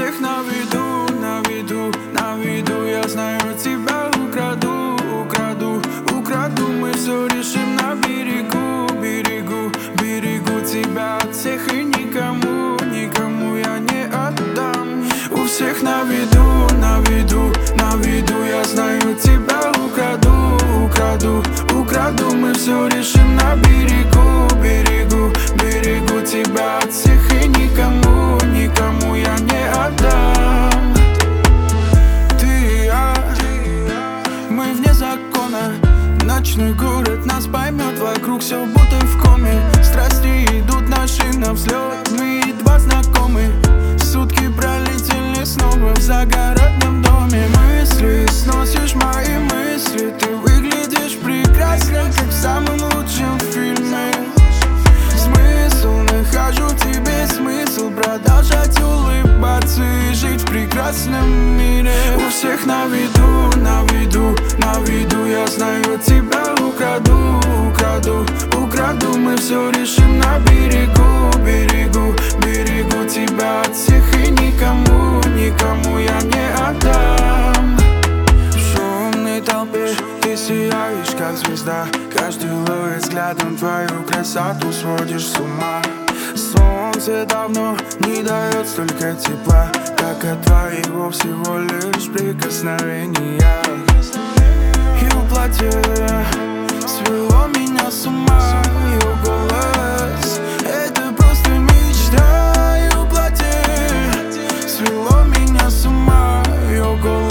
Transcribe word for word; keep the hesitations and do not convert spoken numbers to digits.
всех на виду, на виду, на виду. Я знаю, тебя украду, украду, украду. Мы все решим на берегу, берегу, берегу. Тебя от всех и никому, никому я не отдам. У всех на виду, на виду, на виду. Я знаю, тебя украду, украду, украду. Мы все решим на берегу, берегу, берегу. Тебя от всех и никому, никому я не отдам. Ты и я, мы вне закона. Ночной город нас поймет, вокруг все будто в коме. Страсти идут наши навзлет, мы едва знакомы. Сутки пролетели снова в загородном доме. Мысли, сносишь мои мысли. Ты выглядишь прекрасно, как в самом лучшем фильме. Смысл, нахожу тебе смысл продолжать улыбаться и жить в прекрасном мире. У всех на виду, на виду, на виду. Я знаю, тебя украду, украду, украду. Мы все решим на берегу, берегу, берегу. Тебя от всех и никому, никому я не отдам. В шумной толпе ты сияешь, как звезда. Каждый ловит взглядом твою красоту, сводишь с ума. Солнце давно не дает столько тепла, как от твоего всего лишь прикосновения. И в платье свело меня с ума. Ее голос — это просто мечта. И в платье свело меня с ума. Ее голос